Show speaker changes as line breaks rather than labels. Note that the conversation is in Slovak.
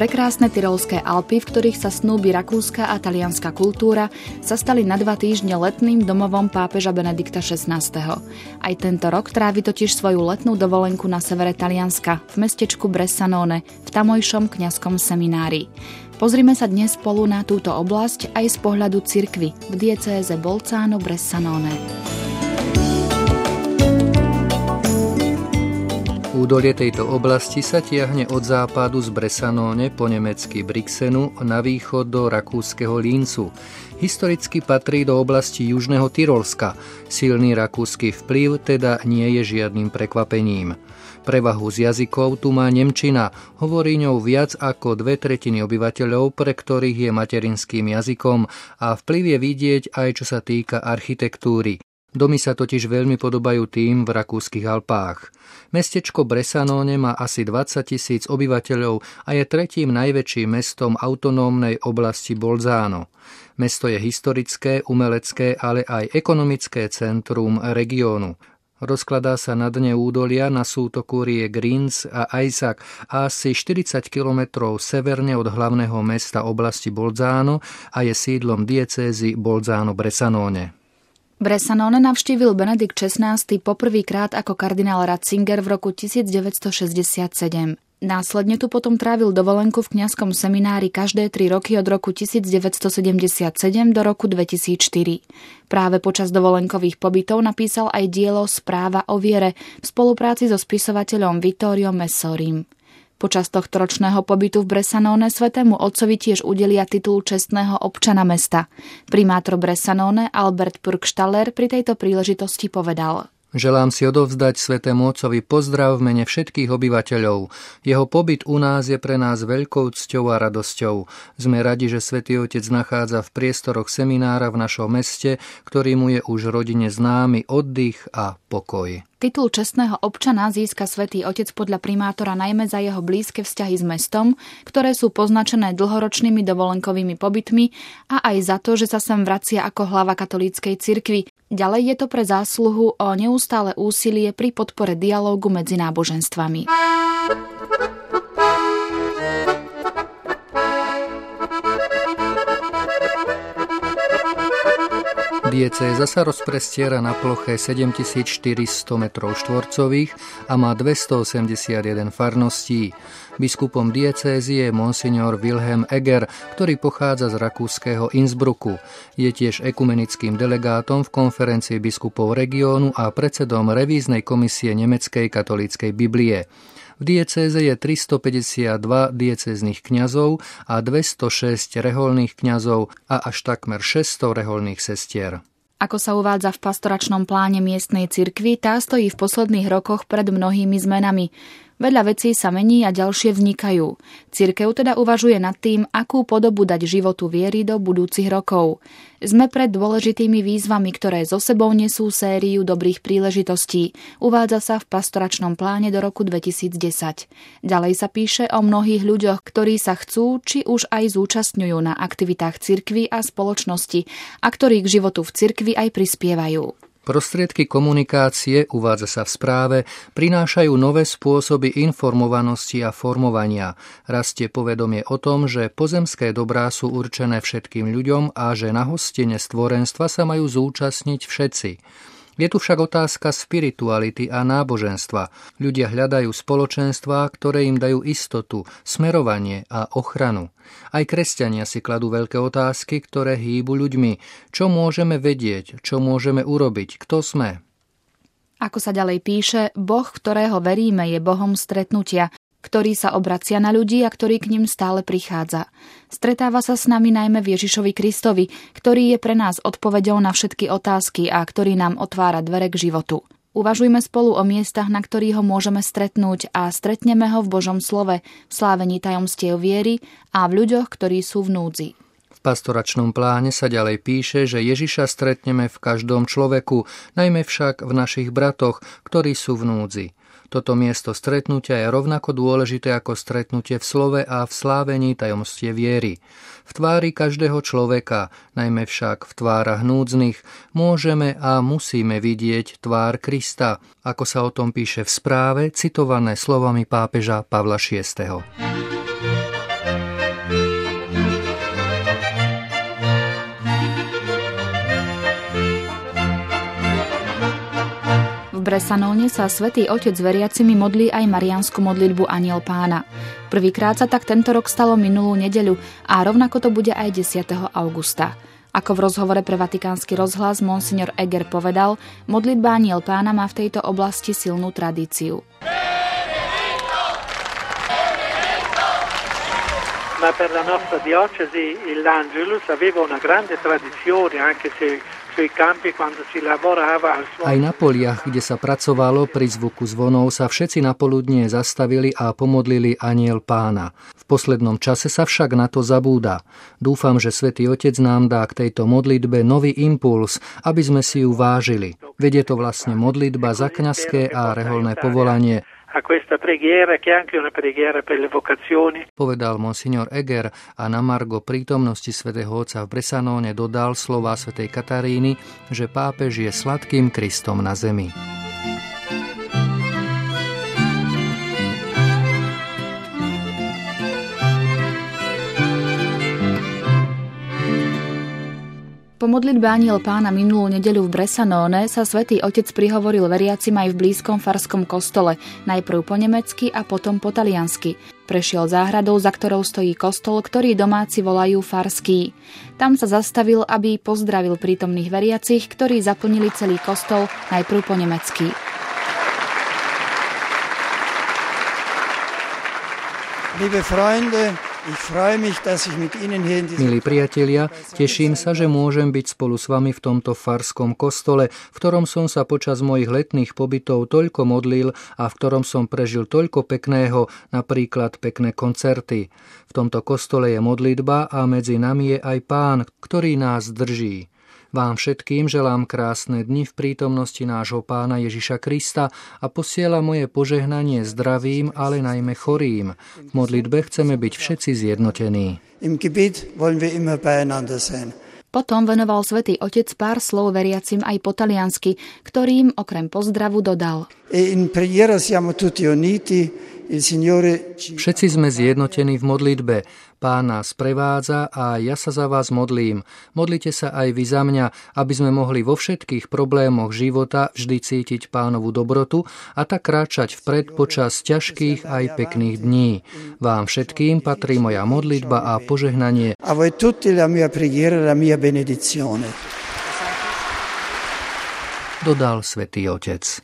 Prekrásne tyrolské Alpy, v ktorých sa snúbi rakúska a talianska kultúra, sa stali na 2 týždne letným domovom pápeža Benedikta XVI. Aj tento rok trávi totiž svoju letnú dovolenku na severe Talianska, v mestečku Bressanone, v tamojšom kňazskom seminári. Pozrime sa dnes spolu na túto oblasť aj z pohľadu cirkvi v diecéze Bolzano-Bressanone.
Údolie tejto oblasti sa tiahne od západu z Bressanone po nemecky Brixenu na východ do rakúskeho Linzu. Historicky patrí do oblasti južného Tyrolska. Silný rakúsky vplyv teda nie je žiadnym prekvapením. Prevahu z jazykov tu má nemčina, hovorí ňou viac ako 2/3 obyvateľov, pre ktorých je materinským jazykom, a vplyv je vidieť aj čo sa týka architektúry. Domy sa totiž veľmi podobajú tým v rakúskych Alpách. Mestečko Bressanone má asi 20 000 obyvateľov a je tretím najväčším mestom autonómnej oblasti Bolzano. Mesto je historické, umelecké, ale aj ekonomické centrum regiónu. Rozkladá sa na dne údolia na sútoku riek Rins a Eisack a asi 40 kilometrov severne od hlavného mesta oblasti Bolzano a je sídlom diecézy Bolzano-Bressanone.
Bressanone navštívil Benedikt XVI poprvýkrát ako kardinál Ratzinger v roku 1967. Následne tu potom trávil dovolenku v kňazskom seminári každé 3 roky od roku 1977 do roku 2004. Práve počas dovolenkových pobytov napísal aj dielo Správa o viere v spolupráci so spisovateľom Vittoriom Messorim. Počas tohtoročného pobytu v Bressanone svätému otcovi tiež udelia titul čestného občana mesta. Primátor Bressanone Albert Purgstaller pri tejto príležitosti povedal:
Želám si odovzdať svätému otcovi pozdrav v mene všetkých obyvateľov. Jeho pobyt u nás je pre nás veľkou cťou a radosťou. Sme radi, že svätý otec nachádza v priestoroch seminára v našom meste, ktorý mu je už rodine známy, oddych a pokoj.
Titul čestného občana získa svätý otec podľa primátora najmä za jeho blízke vzťahy s mestom, ktoré sú poznačené dlhoročnými dovolenkovými pobytmi, a aj za to, že sa sem vracia ako hlava katolíckej cirkvi. Ďalej je to pre zásluhu o neustále úsilie pri podpore dialógu medzi náboženstvami.
Diecéza sa rozprestiera na ploche 7400 m2 a má 281 farností. Biskupom diecézy je monsignor Wilhelm Egger, ktorý pochádza z rakúskeho Innsbrucku. Je tiež ekumenickým delegátom v konferencii biskupov regiónu a predsedom revíznej komisie Nemeckej katolíckej Biblie. V diecéze je 352 diecéznych kňazov a 206 reholných kňazov a až takmer 600 reholných sestier.
Ako sa uvádza v pastoračnom pláne miestnej cirkvi, tá stojí v posledných rokoch pred mnohými zmenami. Veľa vecí sa mení a ďalšie vznikajú. Cirkev teda uvažuje nad tým, akú podobu dať životu viery do budúcich rokov. Sme pred dôležitými výzvami, ktoré so sebou nesú sériu dobrých príležitostí. Uvádza sa v pastoračnom pláne do roku 2010. Ďalej sa píše o mnohých ľuďoch, ktorí sa chcú, či už aj zúčastňujú na aktivitách cirkvi a spoločnosti a ktorí k životu v cirkvi aj prispievajú.
Prostriedky komunikácie, uvádza sa v správe, prinášajú nové spôsoby informovanosti a formovania. Rastie povedomie o tom, že pozemské dobrá sú určené všetkým ľuďom a že na hostine stvorenstva sa majú zúčastniť všetci. Je tu však otázka spirituality a náboženstva. Ľudia hľadajú spoločenstvá, ktoré im dajú istotu, smerovanie a ochranu. Aj kresťania si kladú veľké otázky, ktoré hýbu ľuďmi. Čo môžeme vedieť, čo môžeme urobiť, kto sme?
Ako sa ďalej píše, Boh, ktorého veríme, je Bohom stretnutia, ktorý sa obracia na ľudí a ktorý k nim stále prichádza. Stretáva sa s nami najmä v Ježišovi Kristovi, ktorý je pre nás odpoveďou na všetky otázky a ktorý nám otvára dvere k životu. Uvažujme spolu o miestach, na ktorých ho môžeme stretnúť, a stretneme ho v Božom slove, v slávení tajomstiev viery a v ľuďoch, ktorí sú v núdzi.
V pastoračnom pláne sa ďalej píše, že Ježiša stretneme v každom človeku, najmä však v našich bratoch, ktorí sú v núdzi. Toto miesto stretnutia je rovnako dôležité ako stretnutie v slove a v slávení tajomstie viery. V tvári každého človeka, najmä však v tvárach núdznych, môžeme a musíme vidieť tvár Krista, ako sa o tom píše v správe, citované slovami pápeža Pavla VI.
Bressanone sa Svätý Otec veriacimi modlí aj mariánsku modlitbu Anjel Pána. Prvýkrát sa tak tento rok stalo minulú nedeľu a rovnako to bude aj 10. augusta. Ako v rozhovore pre Vatikánsky rozhlas monsignor Eger povedal, modlitba Anjel Pána má v tejto oblasti silnú tradíciu.
Ma per la nostra diocesi l'Angelus aveva una grande tradizione, anche se sui campi quando si lavorava al suono.
Aj na poliach, kde sa pracovalo, pri zvuku zvonov sa všetci napoludnie zastavili a pomodlili Anjel Pána. V poslednom čase sa však na to zabúda. Dúfam, že Svätý Otec nám dá k tejto modlitbe nový impuls, aby sme si ju vážili. Veď je to vlastne modlitba za kňazské a reholné povolanie,
A questa preghiera che è anche una preghiera per le vocazioni.
Povedal monsignor Eger a na margo prítomnosti svätého Otca v Bressanone dodal slová svätej Kataríny, že pápež je sladkým Kristom na zemi.
Po modlitbe Anjel Pána minulú nedeľu v Bressanone sa Svätý Otec prihovoril veriacim aj v blízkom farskom kostole, najprv po nemecky a potom po taliansky. Prešiel záhradou, za ktorou stojí kostol, ktorý domáci volajú farský. Tam sa zastavil, aby pozdravil prítomných veriacich, ktorí zaplnili celý kostol najprv po nemecky.
Liebe Freunde,
Milí priatelia, teším sa, že môžem byť spolu s vami v tomto farskom kostole, v ktorom som sa počas mojich letných pobytov toľko modlil a v ktorom som prežil toľko pekného, napríklad pekné koncerty. V tomto kostole je modlitba a medzi nami je aj Pán, ktorý nás drží. Vám všetkým želám krásne dni v prítomnosti nášho Pána Ježiša Krista a posielam moje požehnanie zdravým, ale najmä chorým. V modlitbe chceme byť všetci zjednotení.
Potom venoval Svätý Otec pár slov veriacim aj po taliansky, ktorým okrem pozdravu dodal:
Všetci sme zjednotení v modlitbe. Pán nás prevádza a ja sa za vás modlím. Modlite sa aj vy za mňa, aby sme mohli vo všetkých problémoch života vždy cítiť Pánovu dobrotu a tak kráčať vpred počas ťažkých aj pekných dní. Vám všetkým patrí moja modlitba a požehnanie. Dodal Svätý Otec.